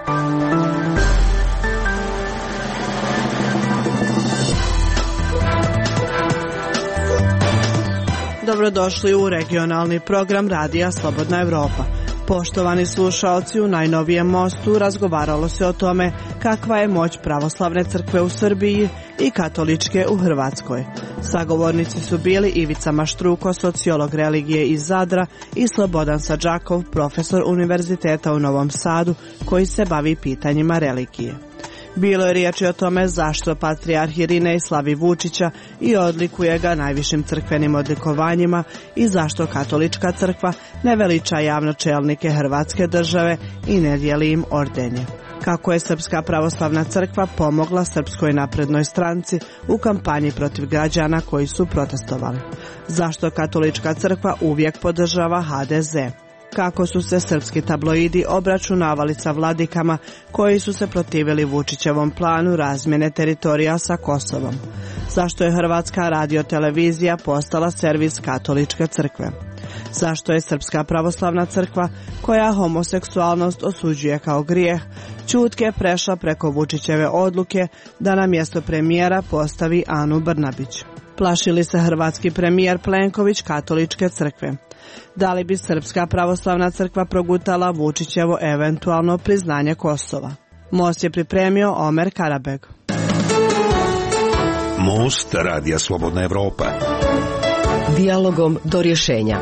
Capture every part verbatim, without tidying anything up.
Dobrodošli u regionalni program Radija Slobodna Evropa. Poštovani slušaoci, u najnovijem mostu razgovaralo se o tome kakva je moć pravoslavne crkve u Srbiji i katoličke u Hrvatskoj. Sagovornici su bili Ivica Maštruko, sociolog religije iz Zadra, i Slobodan Sadžakov, profesor Univerziteta u Novom Sadu, koji se bavi pitanjima religije. Bilo je riječi o tome zašto patrijarh Irinej slavi Vučića i odlikuje ga najvišim crkvenim odlikovanjima i zašto katolička crkva ne veliča javno čelnike Hrvatske države i ne dijeli im ordenje. Kako je Srpska pravoslavna crkva pomogla Srpskoj naprednoj stranci u kampanji protiv građana koji su protestovali. Zašto katolička crkva uvijek podržava ha de ze. Kako su se srpski tabloidi obračunavali sa vladikama koji su se protivili Vučićevom planu razmjene teritorija sa Kosovom. Zašto je Hrvatska radiotelevizija postala servis katoličke crkve? Zašto je Srpska pravoslavna crkva, koja homoseksualnost osuđuje kao grijeh, ćutke prešla preko Vučićeve odluke da na mjesto premijera postavi Anu Brnabić? Plaši li se hrvatski premijer Plenković katoličke crkve? Da li bi Srpska pravoslavna crkva progutala Vučićevo eventualno priznanje Kosova? Most je pripremio Omer Karabeg. Most Radija Slobodna Evropa. Dijalogom do rješenja.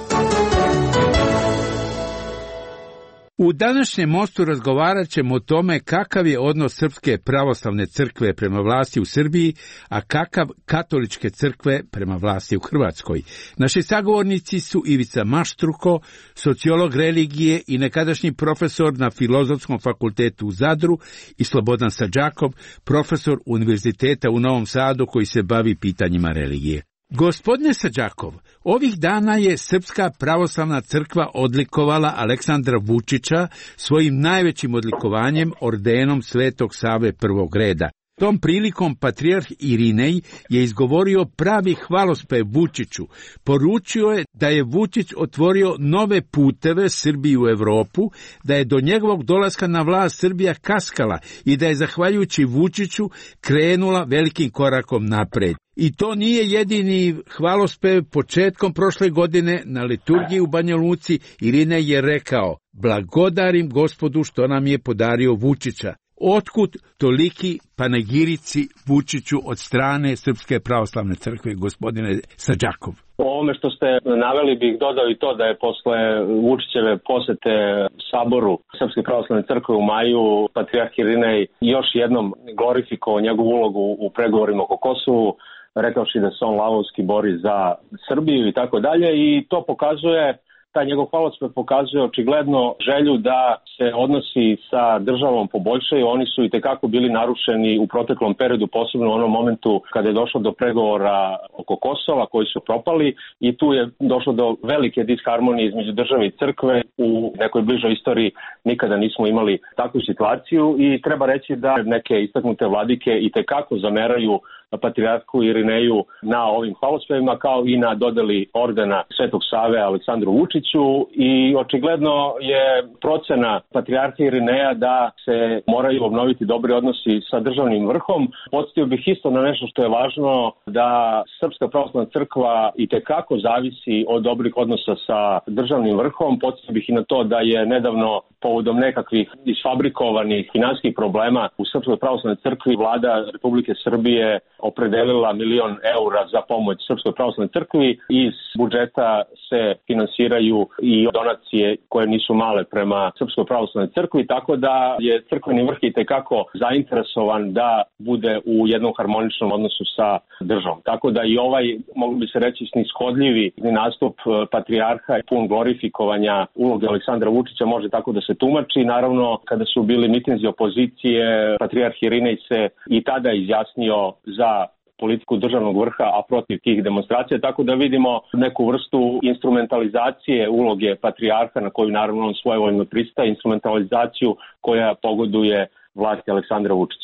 U današnjem mostu razgovarat ćemo o tome kakav je odnos Srpske pravoslavne crkve prema vlasti u Srbiji, a kakav katoličke crkve prema vlasti u Hrvatskoj. Naši sagovornici su Ivica Maštruko, sociolog religije i nekadašnji profesor na Filozofskom fakultetu u Zadru, i Slobodan Sadžakov, profesor Univerziteta u Novom Sadu koji se bavi pitanjima religije. Gospodine Sadžakov, ovih dana je Srpska pravoslavna crkva odlikovala Aleksandra Vučića svojim najvećim odlikovanjem, ordenom Svetog Save prvog reda. Tom prilikom patrijarh Irinej je izgovorio pravi hvalospev Vučiću. Poručio je da je Vučić otvorio nove puteve Srbiji u Evropu, da je do njegovog dolaska na vlast Srbija kaskala i da je zahvaljujući Vučiću krenula velikim korakom napred. I to nije jedini hvalospev. Početkom prošle godine na liturgiji u Banja Luci Irinej je rekao: "Blagodarim Gospodu što nam je podario Vučića." Otkud toliki panegirici Vučiću od strane Srpske pravoslavne crkve, gospodine Sadžakov? O ovome što ste naveli bih dodao i to da je posle Vučićeve posete Saboru Srpske pravoslavne crkve u maju patrijarh Irinej još jednom glorifikovao njegovu ulogu u pregovorima oko Kosovu, rekavši da se on lavovski bori za Srbiju i tako dalje, i to pokazuje, taj njegov hvalospev pokazuje očigledno želju da se odnosi sa državom poboljšaju. Oni su i tekako bili narušeni u proteklom periodu, posebno u onom momentu kada je došlo do pregovora oko Kosova koji su propali, i tu je došlo do velike disharmonije između države i crkve. U nekoj bližoj istoriji nikada nismo imali takvu situaciju i treba reći da neke istaknute vladike i tekako zameraju patrijarhu Irineju na ovim hvalospevima, kao i na dodeli ordena Svetog Save Aleksandru Vučiću, i očigledno je procena patrijarha Irineja da se moraju obnoviti dobri odnosi sa državnim vrhom. Podsjetio bih isto na nešto što je važno, da Srpska pravoslavna crkva i tekako zavisi od dobrih odnosa sa državnim vrhom. Podsjetio bih i na to da je nedavno povodom nekakvih isfabrikovanih finansijskih problema u Srpskoj pravoslavnoj crkvi vlada Republike Srbije opredelila milion eura za pomoć Srpskoj pravoslavnoj crkvi. Iz budžeta se finansiraju i donacije koje nisu male prema Srpskoj pravoslavnoj crkvi, tako da je crkveni vrh i tekako zainteresovan da bude u jednom harmoničnom odnosu sa državom. Tako da i ovaj, mogli bi se reći, snishodljivi nastup patrijarha i pun glorifikovanja uloge Aleksandra Vučića može tako da se tumači. Naravno, kada su bili mitinzi opozicije, patrijarh Irinej se i tada izjasnio za politiku državnog vrha, a protiv tih demonstracija, tako da vidimo neku vrstu instrumentalizacije uloge patrijarha, na koju naravno on svojevoljno pristaje, instrumentalizaciju koja pogoduje vlasti Aleksandra Vučića.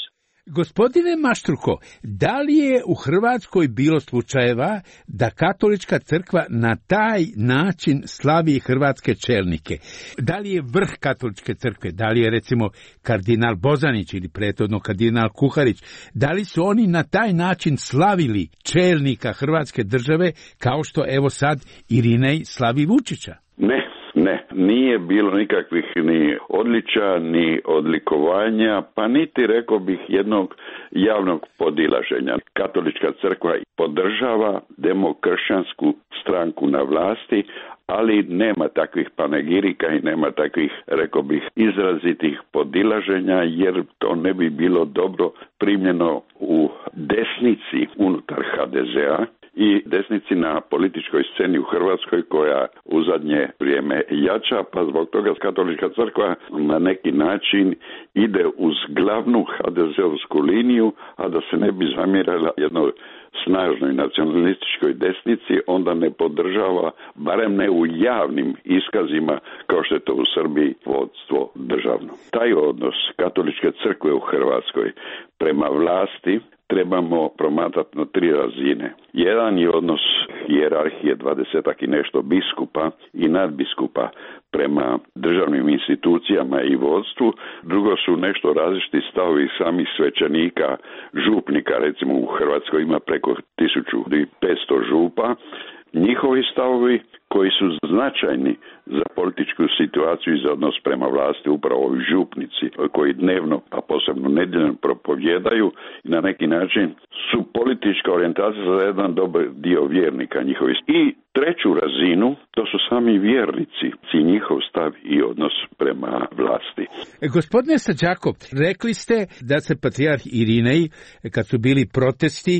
Gospodine Maštruko, da li je u Hrvatskoj bilo slučajeva da katolička crkva na taj način slavi hrvatske čelnike? Da li je vrh katoličke crkve, da li je recimo kardinal Bozanić ili prethodno kardinal Kuharić, da li su oni na taj način slavili čelnika hrvatske države kao što evo sad Irinej slavi Vučića? Ne. Ne, nije bilo nikakvih ni odličja, ni odlikovanja, pa niti, rekao bih, jednog javnog podilaženja. Katolička crkva podržava demokršćansku stranku na vlasti, ali nema takvih panegirika i nema takvih, rekao bih, izrazitih podilaženja, jer to ne bi bilo dobro primljeno u desnici unutar ha de zea i desnici na političkoj sceni u Hrvatskoj, koja u zadnje vrijeme jača, pa zbog toga katolička crkva na neki način ide uz glavnu ha de zeovsku liniju, a da se ne bi zamjerala jednoj snažnoj nacionalističkoj desnici, onda ne podržava, barem ne u javnim iskazima, kao što je to u Srbiji, vodstvo državno. Taj odnos katoličke crkve u Hrvatskoj prema vlasti trebamo promatrati na tri razine. Jedan je odnos hijerarhije, dvadesetak i nešto biskupa i nadbiskupa prema državnim institucijama i vodstvu. Drugo su nešto različiti stavovi samih svećenika, župnika, recimo u Hrvatskoj ima preko tisuću petsto župa. Njihovi stavovi koji su značajni za političku situaciju i za odnos prema vlasti, upravo ovi župnici koji dnevno, a posebno nedjeljno propovjedaju, i na neki način su politička orijentacija za jedan dobar dio vjernika njihovi. I treću razinu, to su sami vjernici i njihov stav i odnos prema vlasti. Gospodine Sađakov, rekli ste da se patrijarh Irinej, kad su bili protesti,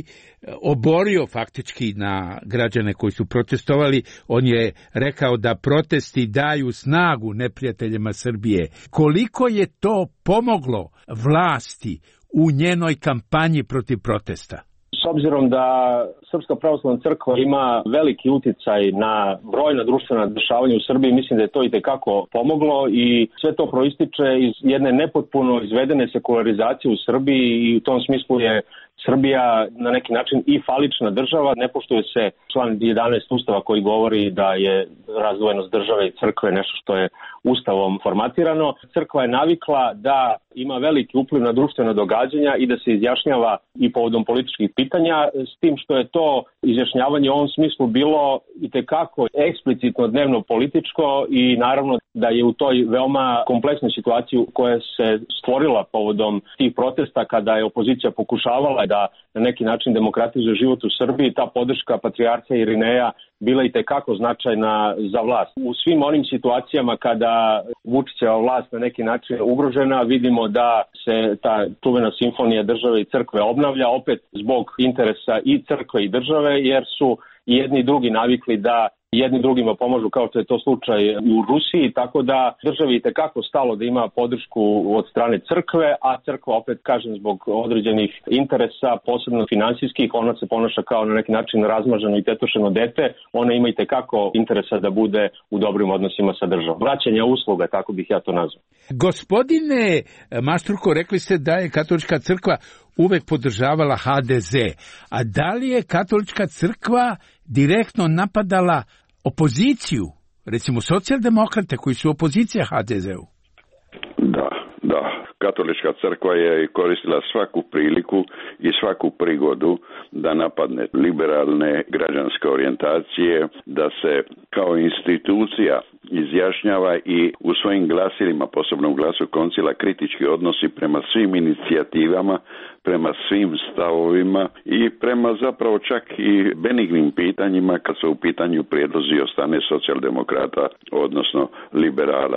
oborio faktički na građane koji su protestovali. On je rekao da protesti daju snagu neprijateljima Srbije. Koliko je to pomoglo vlasti u njenoj kampanji protiv protesta? S obzirom da Srpska pravoslavna crkva ima veliki utjecaj na brojna društvena dešavanja u Srbiji, mislim da je to itekako pomoglo i sve to proističe iz jedne nepotpuno izvedene sekularizacije u Srbiji i u tom smislu je Srbija na neki način i falična država, ne poštuje se član jedanaest Ustava koji govori da je razdvojenost države i crkve nešto što je Ustavom formatirano. Crkva je navikla da ima veliki upliv na društvena događanja i da se izjašnjava i povodom političkih pitanja, s tim što je to izjašnjavanje u ovom smislu bilo itekako eksplicitno dnevno političko i naravno da je u toj veoma kompleksnoj situaciji koja se stvorila povodom tih protesta kada je opozicija pokušavala da na neki način demokratizuje život u Srbiji, ta podrška patrijarha Irineja bila itekako značajna za vlast. U svim onim situacijama kada Vučićeva vlast na neki način ugrožena, vidimo da se ta čuvena simfonija države i crkve obnavlja, opet zbog interesa i crkve i države, jer su i jedni i drugi navikli da jedni drugima pomažu, kao što je to slučaj u Rusiji, tako da državi itekako stalo da ima podršku od strane crkve, a crkva, opet kažem, zbog određenih interesa, posebno finansijskih, ona se ponaša kao na neki način razmaženo i tetošeno dete, ona ima itekako interesa da bude u dobrim odnosima sa državom. Vraćanje usluga, tako bih ja to nazvao. Gospodine Maštruko, rekli ste da je katolička crkva uvek podržavala ha de ze, a da li je katolička crkva direktno napadala opoziciju, recimo socijaldemokrate koji su opozicija ha de zeu? Da, da. Katolička crkva je koristila svaku priliku i svaku prigodu da napadne liberalne građanske orijentacije, da se kao institucija izjašnjava i u svojim glasilima, posebno u glasu koncila, kritički odnosi prema svim inicijativama, prema svim stavovima i prema zapravo čak i benignim pitanjima kad su u pitanju prijedlozi od strane socijaldemokrata, odnosno liberala.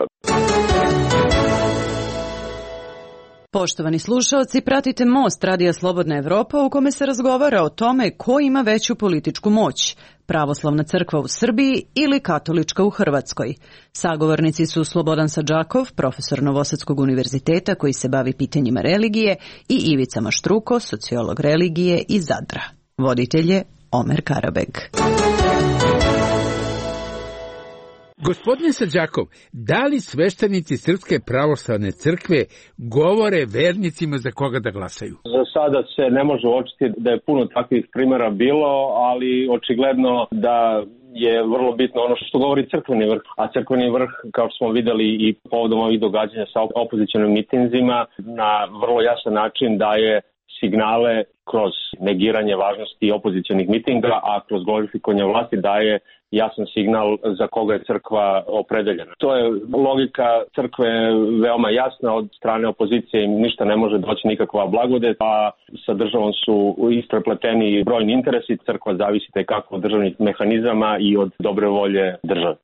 Poštovani slušaoci, pratite Most Radija Slobodna Evropa u kome se razgovara o tome ko ima veću političku moć, pravoslavna crkva u Srbiji ili katolička u Hrvatskoj. Sagovornici su Slobodan Sađakov, profesor Novosadskog univerziteta koji se bavi pitanjima religije, i Ivica Maštruko, sociolog religije iz Zadra. Voditelj je Omer Karabeg. Gospodine Sađakov, da li sveštenici Srpske pravoslavne crkve govore vernicima za koga da glasaju? Za sada se ne može uočiti da je puno takvih primjera bilo, ali očigledno da je vrlo bitno ono što govori crkveni vrh, a crkveni vrh, kao što smo videli i povodom ovih događanja sa opozicionim mitinzima, na vrlo jasan način daje signale kroz negiranje važnosti opozicionih mitinga, a kroz glorifikovanje vlasti daje jasan signal za koga je crkva opredeljena. To je logika crkve veoma jasna, od strane opozicije im ništa ne može doći, nikakva blagodet, a sa državom su isprepleteni brojni interesi, crkva zavisi tekako od državnih mehanizama i od dobre volje države.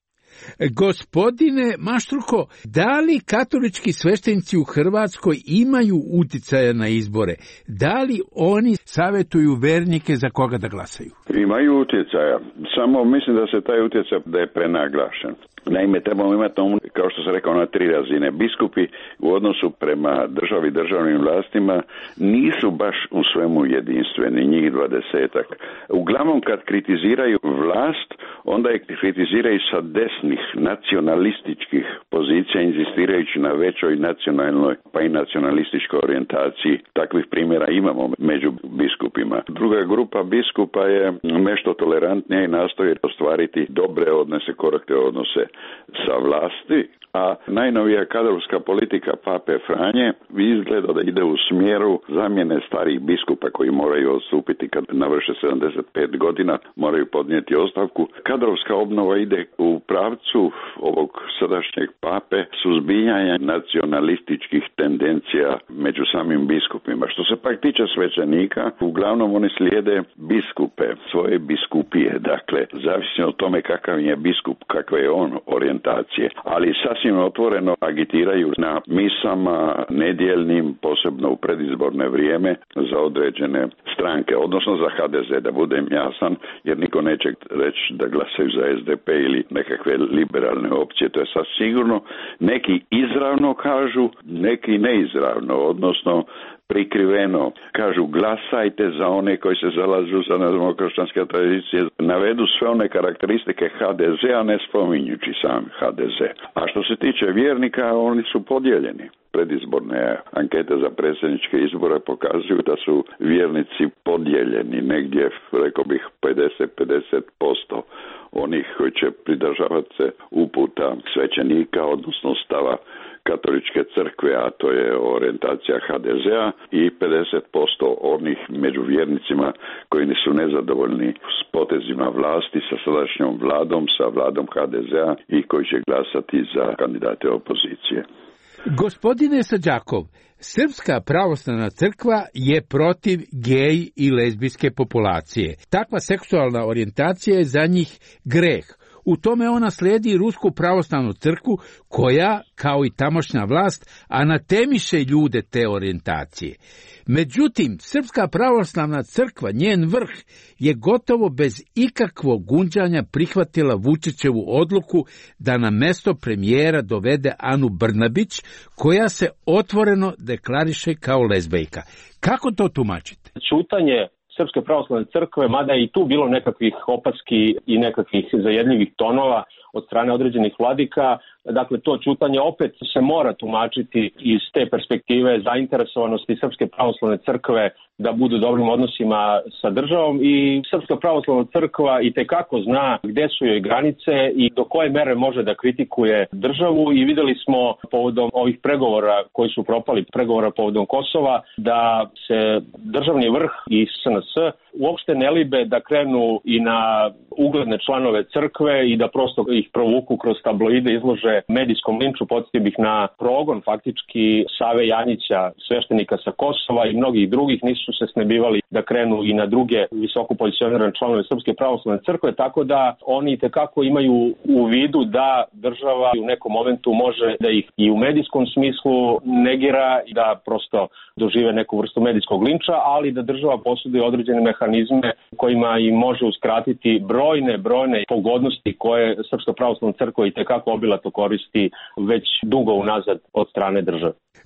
Gospodine Maštruko, da li katolički sveštenici u Hrvatskoj imaju uticaja na izbore? Da li oni savjetuju vernike za koga da glasaju? Imaju utjecaja, samo mislim da se taj utjecaj da je prenaglašen. Naime, trebamo imati, kao što sam rekao, na tri razine. Biskupi u odnosu prema državi i državnim vlastima nisu baš u svemu jedinstveni, njih dvadesetak. Uglavnom kad kritiziraju vlast, onda je kritiziraju sa desnih nacionalističkih pozicija, inzistirajući na većoj nacionalnoj pa i nacionalističkoj orijentaciji. Takvih primjera imamo među biskupima. Druga grupa biskupa je nešto tolerantnija i nastoji ostvariti dobre odnose, korektne odnose sa vlasti, a najnovija kadrovska politika pape Franje izgleda da ide u smjeru zamjene starih biskupa koji moraju odstupiti kad navrše sedamdeset pet godina, moraju podnijeti ostavku. Kadrovska obnova ide u pravcu ovog sadašnjeg pape suzbijanja nacionalističkih tendencija među samim biskupima. Što se pak tiče svećenika, uglavnom oni slijede biskupe, svoje biskupije, dakle, zavisno od tome kakav je biskup, kakve je on orijentacije, ali sasvim otvoreno agitiraju na misama nedjeljnim, posebno u predizborne vrijeme, za određene stranke, odnosno za H D Z, da budem jasan, jer niko neće reći da glasaju za S D P ili nekakve liberalne opcije, to je sasvim sigurno. Neki izravno kažu, neki neizravno, odnosno prikriveno kažu glasajte za one koji se zalažu za demokršćanske tradicije, navedu sve one karakteristike H D Z-a ne spominjući sam H D Z. A što se tiče vjernika, oni su podijeljeni. Predizborne ankete za predsjedničke izbore pokazuju da su vjernici podijeljeni, negdje, rekao bih, pedeset pedeset posto onih koji će pridržavati se uputa svećenika, odnosno stava katoličke crkve, a to je orijentacija H D Z-a, i pedeset posto onih među vjernicima koji nisu nezadovoljni s potezima vlasti, sa sadašnjom vladom, sa vladom H D Z-a i koji će glasati za kandidate opozicije. Gospodine Sađakov, Srpska pravoslavna crkva je protiv gej i lezbijske populacije. Takva seksualna orijentacija je za njih greh. U tome ona slijedi Rusku pravoslavnu crkvu koja, kao i tamošnja vlast, anatemiše ljude te orijentacije. Međutim, Srpska pravoslavna crkva, njen vrh, je gotovo bez ikakvog gunđanja prihvatila Vučićevu odluku da na mesto premijera dovede Anu Brnabić, koja se otvoreno deklariše kao lezbejka. Kako to tumačite? Ćutanje Srpske pravoslavne crkve, mada je i tu bilo nekakvih opaski i nekakvih zajedljivih tonova od strane određenih vladika, dakle to ćutanje opet se mora tumačiti iz te perspektive zainteresovanosti Srpske pravoslavne crkve da budu u dobrim odnosima sa državom, i Srpska pravoslavna crkva i tekako zna gde su joj granice i do koje mere može da kritikuje državu, i videli smo povodom ovih pregovora koji su propali, pregovora povodom Kosova, da se državni vrh i S N S uopšte ne libe da krenu i na ugledne članove crkve i da prosto ih provuku kroz tabloide, izlože medijskom linču. Podsjetio bih na progon faktički Save Janjića, sveštenika sa Kosova, i mnogih drugih. Nisu se snebivali da krenu i na druge visoko pozicionirane članove Srpske pravoslavne crkve, tako da oni tekako imaju u vidu da država u nekom momentu može da ih i u medijskom smislu negira i da prosto dožive neku vrstu medijskog linča, ali da država posjeduje određene mehanizme kojima im može uskratiti brojne, brojne pogodnosti koje Srpska pravoslavna crkva i tekako obilato koristi već dugo unazad od strane države.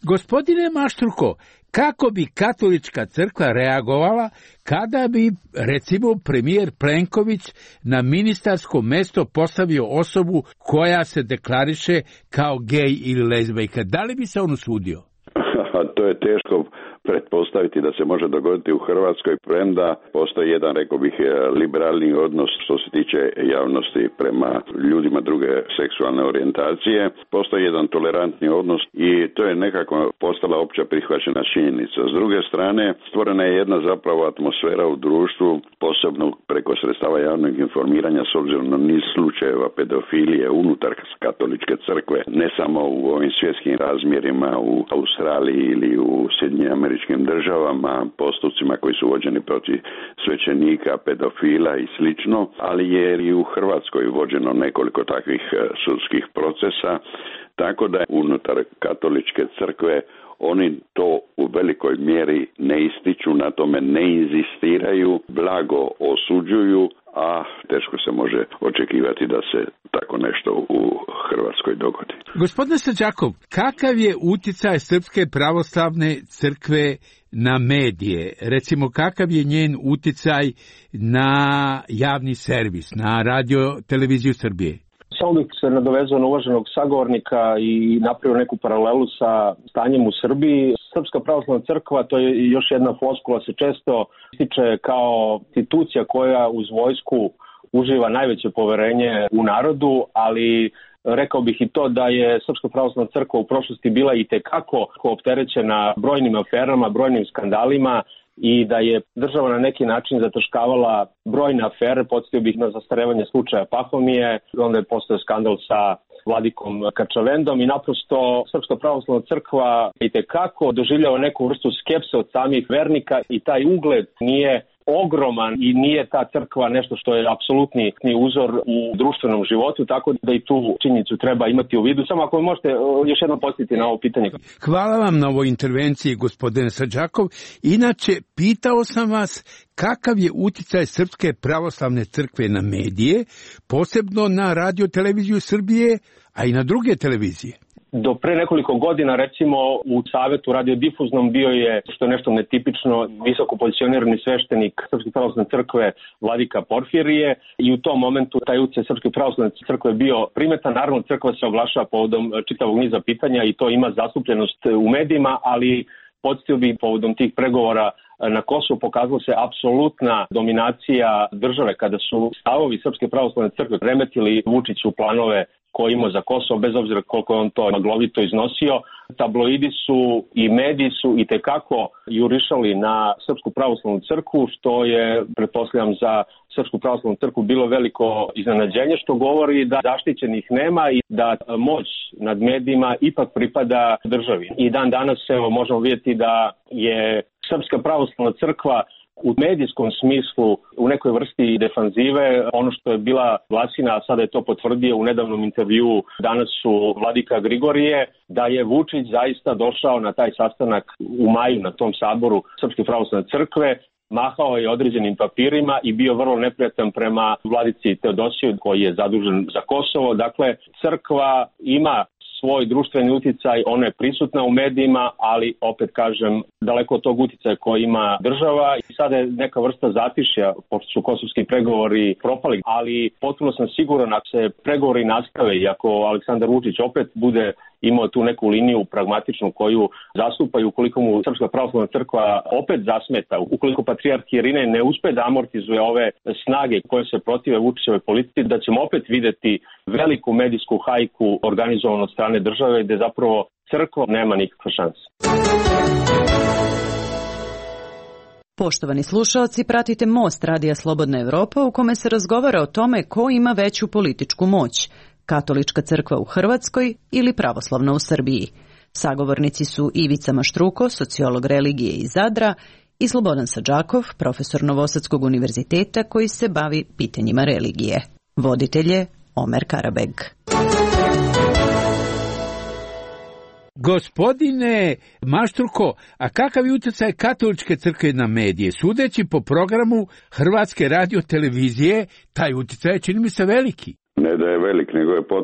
Gospodine Maštruko, kako bi katolička crkva reagovala kada bi, recimo, premijer Plenković na ministarsko mesto postavio osobu koja se deklariše kao gej ili lezbejka? Da li bi se on usudio? To je teško pretpostaviti da se može dogoditi u Hrvatskoj, premda postoji jedan, rekao bih, liberalni odnos što se tiče javnosti prema ljudima druge seksualne orijentacije. Postoji jedan tolerantni odnos i to je nekako postala opća prihvaćena činjenica. S druge strane, stvorena je jedna zapravo atmosfera u društvu, posebno preko sredstava javnog informiranja, s obzirom na niz slučajeva pedofilije unutar katoličke crkve, ne samo u ovim svjetskim razmjerima u Australiji ili u Sjedinjenim Američkim državama, postupcima koji su vođeni protiv svećenika, pedofila i slično, ali je i u Hrvatskoj vođeno nekoliko takvih sudskih procesa, tako da unutar katoličke crkve oni to u velikoj mjeri ne ističu, na tome ne inzistiraju, blago osuđuju, a teško se može očekivati da se tako nešto u Hrvatskoj dogodi. Gospodine Sađakov, kakav je uticaj Srpske pravoslavne crkve na medije? Recimo, kakav je njen uticaj na javni servis, na radio televiziju Srbije? Samo bih se nadovezao na uvaženog sagovornika i napravio neku paralelu sa stanjem u Srbiji. Srpska pravoslavna crkva, to je još jedna floskula, se često ističe kao institucija koja uz vojsku uživa najveće poverenje u narodu, ali rekao bih i to da je Srpska pravoslavna crkva u prošlosti bila i tekako opterećena brojnim aferama, brojnim skandalima i da je država na neki način zataškavala brojne afere. Podsjetio bih na zastarevanje slučaja Pahomije, onda je postao skandal sa vladikom Kačavendom i naprosto Srpska pravoslavna crkva i tekako doživljava neku vrstu skepse od samih vernika i taj ugled nije ogroman i nije ta crkva nešto što je apsolutni uzor u društvenom životu, tako da i tu činjenicu treba imati u vidu. Samo ako možete još jednom podsjetiti na ovo pitanje. Hvala vam na ovoj intervenciji, gospodine Sađakov. Inače, pitao sam vas kakav je uticaj Srpske pravoslavne crkve na medije, posebno na radio televiziju Srbije, a i na druge televizije. Do pre nekoliko godina, recimo, u Savetu radiodifuznom bio je, što je nešto netipično, visoko pozicionirani sveštenik Srpske pravoslavne crkve Vladika Porfirije i u tom momentu taj utjecaj Srpske pravoslavne crkve je bio primetan. Naravno, crkva se oglašava povodom čitavog niza pitanja i to ima zastupljenost u medijima, ali podsjetio bih povodom tih pregovora na Kosovu pokazala se apsolutna dominacija države kada su stavovi Srpske pravoslavne crkve remetili Vučiću planove koje imao za Kosovo, bez obzira koliko je on to maglovito iznosio. Tabloidi su i mediji su i tekako jurišali na Srpsku pravoslavnu crkvu, što je, pretpostavljam, za Srpsku pravoslavnu crkvu bilo veliko iznenađenje, što govori da zaštićenih nema i da moć nad medijima ipak pripada državi. I dan danas evo, možemo vidjeti da je Srpska pravoslavna crkva u medijskom smislu u nekoj vrsti defanzive. Ono što je bila glasina, a sada je to potvrdio u nedavnom intervjuu danas su vladika Grigorije, da je Vučić zaista došao na taj sastanak u maju na tom saboru Srpske pravoslavne crkve, mahao je određenim papirima i bio vrlo neprijatan prema vladici Teodosiju koji je zadužen za Kosovo. Dakle, crkva ima svoj društveni uticaj, ona je prisutna u medijima, ali opet kažem, daleko od tog uticaja koji ima država i sada je neka vrsta zatišja, pošto su kosovski pregovori propali, ali potpuno sam siguran ako se pregovori nastave i ako Aleksandar Vučić opet bude imao tu neku liniju pragmatičnu koju zastupaju, ukoliko mu Srpska pravoslavna crkva opet zasmeta, ukoliko patrijarh Irinej ne uspe da amortizuje ove snage koje se protive Vučićevoj politici, da ćemo opet videti veliku medijsku hajku organizovanu od strane države gde zapravo crkva nema nikakve šanse. Poštovani slušaoci, pratite Most Radija Slobodna Evropa u kome se razgovara o tome ko ima veću političku moć, katolička crkva u Hrvatskoj ili pravoslavna u Srbiji. Sagovornici su Ivica Maštruko, sociolog religije iz Zadra, i Slobodan Sađakov, profesor Novosadskog univerziteta koji se bavi pitanjima religije. Voditelj je Omer Karabeg. Gospodine Maštruko, a kakav je utjecaj katoličke crkve na medije? Sudeći po programu Hrvatske radio televizije, taj utjecaj čini mi se veliki. Ne da je velik, nego je potpun.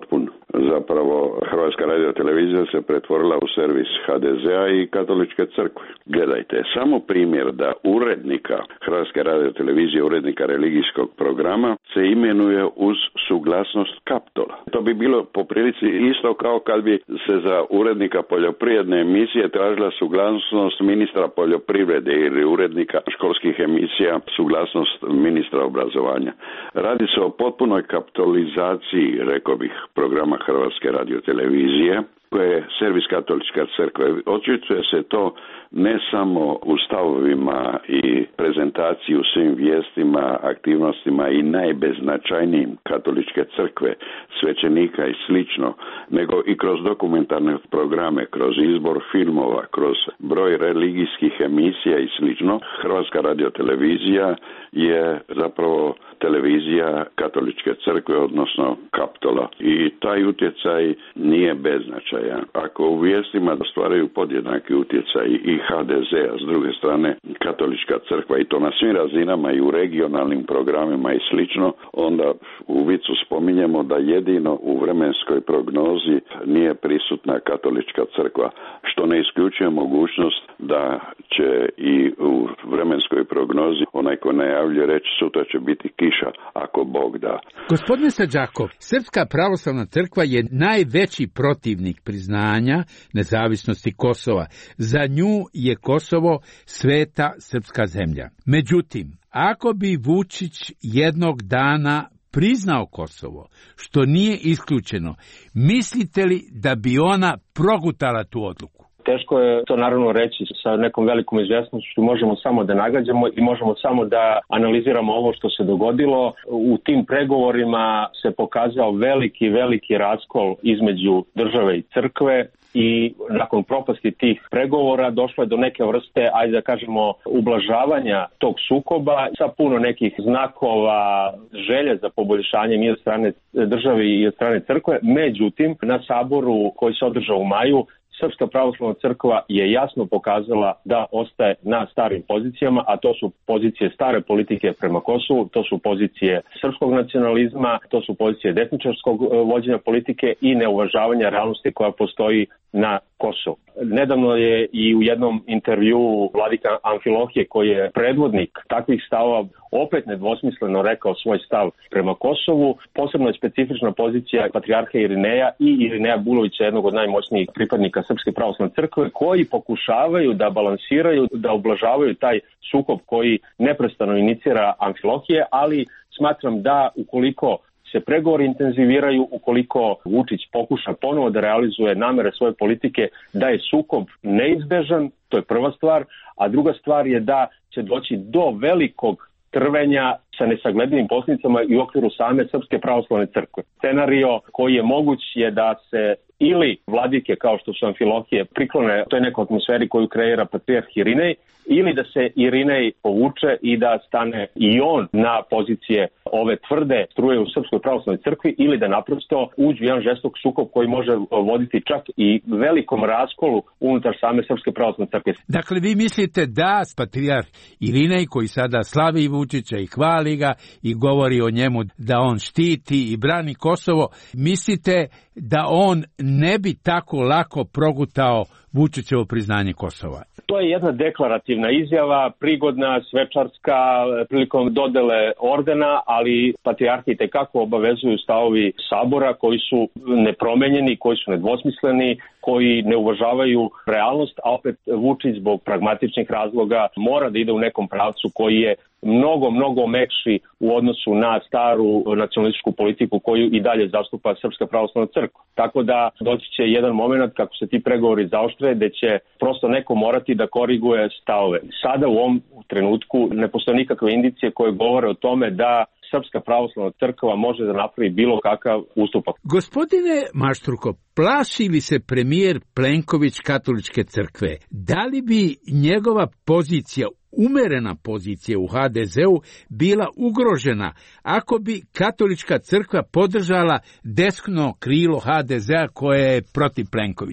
zapravo Hrvatska radiotelevizija se pretvorila u servis ha de zea i katoličke crkve. Gledajte, samo primjer da urednika Hrvatske radiotelevizije, urednika religijskog programa se imenuje uz suglasnost Kaptola. To bi bilo po prilici isto kao kad bi se za urednika poljoprivredne emisije tražila suglasnost ministra poljoprivrede ili urednika školskih emisija suglasnost ministra obrazovanja. Radi se o potpunoj kapitalizaciji, rekao bih, programa Hrvatske radiotelevizije, koje je servis katolička crkve. Očituje se to ne samo u stavovima i prezentaciji u svim vijestima, aktivnostima i najbeznačajnijim katoličke crkve, svećenika i slično, nego i kroz dokumentarne programe, kroz izbor filmova, kroz broj religijskih emisija i slično. Hrvatska radiotelevizija je zapravo televizija katoličke crkve, odnosno Kaptola. I taj utjecaj nije beznačajan. Ako u vijestima ostvaraju podjednaki utjecaj i ha de ze, a s druge strane katolička crkva, i to na svim razinama i u regionalnim programima i slično, onda u vicu spominjemo da jedino u vremenskoj prognozi nije prisutna katolička crkva, što ne isključuje mogućnost da će i u vremenskoj prognozi onaj ko najavljuje reći sutra će biti kiša, ako Bog da. Gospodine Sadžakov, Srpska pravoslavna crkva je najveći protivnik priznanja nezavisnosti Kosova. Za nju je Kosovo sveta srpska zemlja. Međutim, ako bi Vučić jednog dana priznao Kosovo, što nije isključeno, mislite li da bi ona progutala tu odluku? Teško je to naravno reći sa nekom velikom izvjesnošću, možemo samo da nagađamo i možemo samo da analiziramo ovo što se dogodilo. U tim pregovorima se pokazao veliki, veliki raskol između države i crkve i nakon propasti tih pregovora došlo je do neke vrste, ajde da kažemo, ublažavanja tog sukoba sa puno nekih znakova, želje za poboljšanjem i od strane države i od strane crkve. Međutim, na saboru koji se održao u maju, Srpska pravoslavna crkva je jasno pokazala da ostaje na starim pozicijama, a to su pozicije stare politike prema Kosovu, to su pozicije srpskog nacionalizma, to su pozicije desničarskog vođenja politike i neuvažavanja realnosti koja postoji na Kosovu. Nedavno je i u jednom intervjuu vladika Amfilohije, koji je predvodnik takvih stavova, opet nedvosmisleno rekao svoj stav prema Kosovu. Posebno je specifična pozicija patrijarha Irineja i Irineja Bulovića, jednog od najmoćnijih pripadnika Srpske pravoslavne crkve, koji pokušavaju da balansiraju, da ublažavaju taj sukob koji neprestano inicira Amfilohije, ali smatram da ukoliko se pregovori intenziviraju, ukoliko Vučić pokuša ponovo da realizuje namere svoje politike, da je sukob neizbežan, to je prva stvar, a druga stvar je da će doći do velikog trvenja sa nesagledivim posljedicama i u okviru same Srpske pravoslavne crkve. Scenario koji je moguć je da se ili vladike kao što su Amfilohije priklone toj nekoj atmosferi koju kreira patrijarh Irinej, ili da se Irinej povuče i da stane i on na pozicije ove tvrde struje u Srpskoj pravoslavnoj crkvi, ili da naprosto uđu jedan žestok sukob koji može voditi čak i velikom raskolu unutar same Srpske pravoslavne crkve. Dakle, vi mislite da patrijarh Irinej, koji sada slavi Vučića i hvali ga i govori o njemu da on štiti i brani Kosovo, mislite da on ne bi tako lako progutao Vučićevo priznanje Kosova? To je jedna deklarativna izjava, prigodna, svečarska, prilikom dodele ordena, ali patrijarhi tekako obavezuju stavovi sabora koji su nepromenjeni, koji su nedvosmisleni, koji ne uvažavaju realnost, a opet Vučić zbog pragmatičnih razloga mora da ide u nekom pravcu koji je mnogo, mnogo mekši u odnosu na staru nacionalističku politiku koju i dalje zastupa Srpska pravoslavna crkva. Tako da doći će jedan moment kako se ti pregovori zaoštre, da će prosto neko morati da koriguje stavove. Sada u ovom trenutku ne postoje nikakve indicije koje govore o tome da Srpska pravoslavna crkva može da napravi bilo kakav ustupak. Gospodine Maštruko, plaši li se premijer Plenković katoličke crkve? Da li bi njegova pozicija, umerena pozicija u ha de zeu, bila ugrožena ako bi katolička crkva podržala desno krilo ha de zea koje je protiv Plenkovića?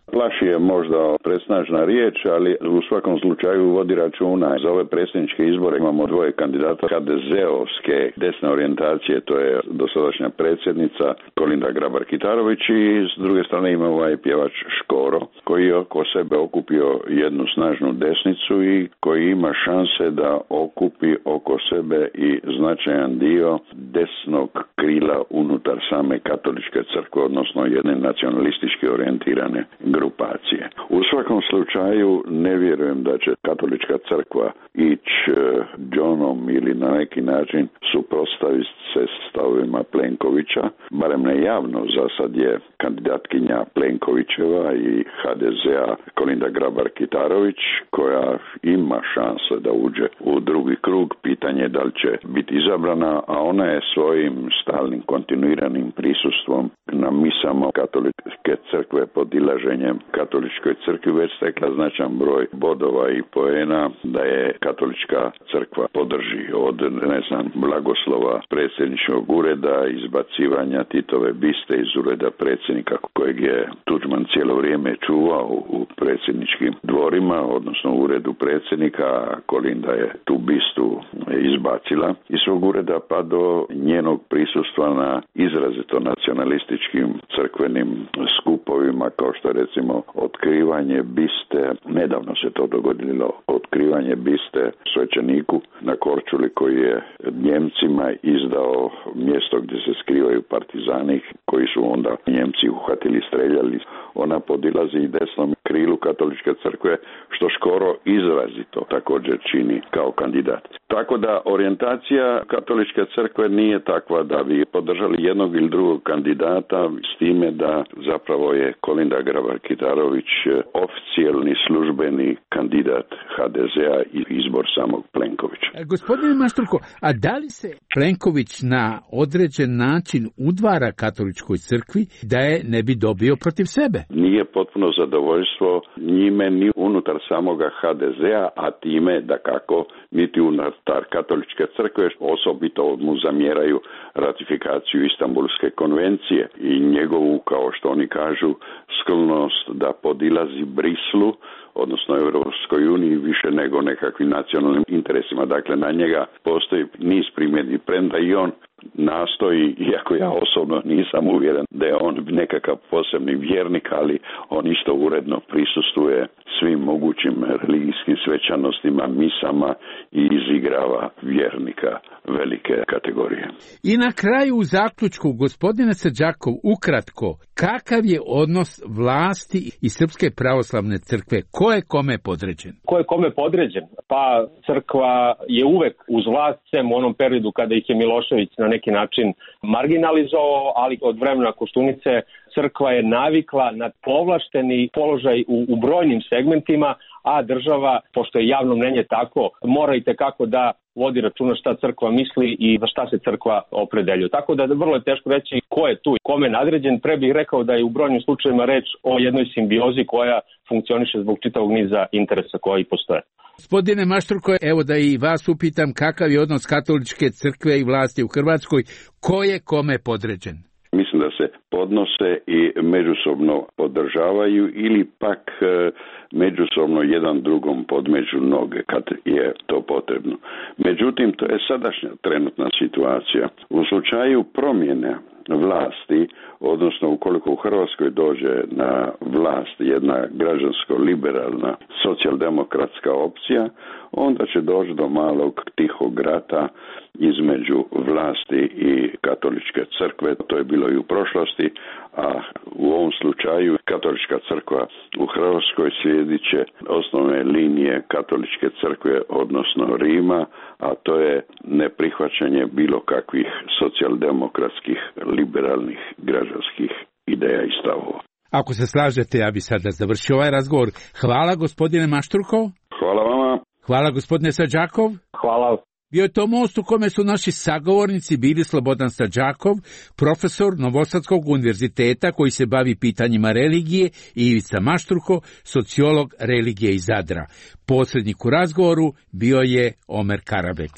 Plaši je možda presnažna riječ, ali u svakom slučaju vodi računa. Za ove predsjedničke izbore imamo dvoje kandidata ha de zeovske desne orijentacije, to je dosadašnja predsjednica Kolinda Grabar-Kitarović i s druge strane ima ovaj pjevač Škoro, koji je oko sebe okupio jednu snažnu desnicu i koji ima šanse da okupi oko sebe i značajan dio desnog krila unutar same katoličke crkve, odnosno jedne nacionalistički orijentirane grupacije. U svakom slučaju ne vjerujem da će katolička crkva ići džonom ili na neki način suprotstaviti se stavovima Plenkovića, barem ne javno. Za sad je kandidatkinja Plenkovićeva i ha de zea Kolinda Grabar-Kitarović, koja ima šanse da uđe u drugi krug. Pitanje je da li će biti izabrana, a ona je svojim stalnim kontinuiranim prisustvom na misama katoličke crkve pod ilaženjem katoličkoj crkvi već stekla značajan broj bodova i poena da je katolička crkva podrži od, ne znam, blagoslova predsjedničkog ureda, izbacivanja Titove biste iz ureda predsjednika kojeg je Tuđman cijelo vrijeme čuvao u predsjedničkim dvorima, odnosno u uredu predsjednika, a Kolinda je tu bistu izbacila iz svog ureda pa do njenog prisustva na izrazito nacionalističkim crkvenim skupovima, kao što je recimo otkrivanje biste, nedavno se to dogodilo, otkrivanje biste svećeniku na Korčuli koji je Njemcima izdao mjesto gdje se skrivaju partizani koji su onda Njemci uhvatili i streljali. Ona podilazi i desnom krilu katoličke crkve, što Škoro izrazito također čini kao kandidat. Tako da orijentacija katoličke crkve nije takva da bi podržali jednog ili drugog kandidata, s time da zapravo je Kolinda Grabar-Kitarović oficijelni službeni kandidat ha de zea i izbor samog Plenkovića. Gospodine Mašturko, a da li se Plenković na određen način udvara katoličkoj crkvi da je ne bi dobio protiv sebe? Nije potpuno zadovoljstvo njime ni unutar samoga ha de zea, a time da kako niti unutar katoličke crkve, osobito mu zamjeraju ratifikaciju Istanbulske konvencije i njegovu, kao što oni kažu, sklonost da podilazi Brislu, odnosno Europskoj uniji, više nego nekakvim nacionalnim interesima. Dakle, na njega postoji niz primjedbi, premda i on nastoji, iako ja osobno nisam uvjeren da je on nekakav posebni vjernik, ali on isto uredno prisustvuje svim mogućim religijskim svečanostima, misama i izigrava vjernika velike kategorije. I na kraju u zaključku, gospodine Srđakov, ukratko, kakav je odnos vlasti i Srpske pravoslavne crkve? Ko je kome podređen? Ko je kome podređen? Pa crkva je uvek uz vlast, sem u onom periodu kada ih je Milošević na neki način marginalizovao, ali od vremena Koštunice crkva je navikla na povlašteni položaj u, u brojnim segmentima, a država, pošto je javno mnenje tako, mora i tekako da vodi računa šta crkva misli i za šta se crkva opredeljuje. Tako da vrlo je teško reći ko je tu, kome je nadređen. Pre bih rekao da je u brojnim slučajevima reč o jednoj simbiozi koja funkcioniše zbog čitavog niza interesa koji postoje. Gospodine Mašturko, evo da i vas upitam kakav je odnos katoličke crkve i vlasti u Hrvatskoj, ko je kome podređen? Mislim da se podnose i međusobno podržavaju ili pak e, međusobno jedan drugom podmeđu noge kad je to potrebno. Međutim, to je sadašnja trenutna situacija. U slučaju promjene vlasti, odnosno ukoliko u Hrvatskoj dođe na vlast jedna građansko-liberalna socijaldemokratska opcija, onda će doći do malog tihog rata između vlasti i katoličke crkve. To je bilo i u prošlosti, a u ovom slučaju katolička crkva u Hrvatskoj slijedit će osnovne linije katoličke crkve, odnosno Rima, a to je neprihvaćanje bilo kakvih socijaldemokratskih, liberalnih, građanskih ideja i stavova. Ako se slažete, ja bi sada završio ovaj razgovor. Hvala gospodine Mašturko. Hvala vama. Hvala gospodine Srđakov. Hvala. Bio je to most u kome su naši sagovornici bili Slobodan Srđakov, profesor Novosadskog univerziteta koji se bavi pitanjima religije, i Ivica Mašturko, sociolog religije iz Zadra. Posrednik u razgovoru bio je Omer Karabek.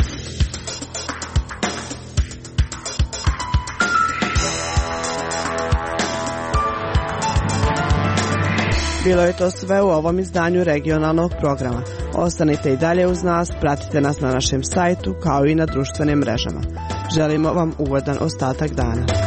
Bilo je to sve u ovom izdanju regionalnog programa. Ostanite i dalje uz nas, pratite nas na našem sajtu kao i na društvenim mrežama. Želimo vam ugodan ostatak dana.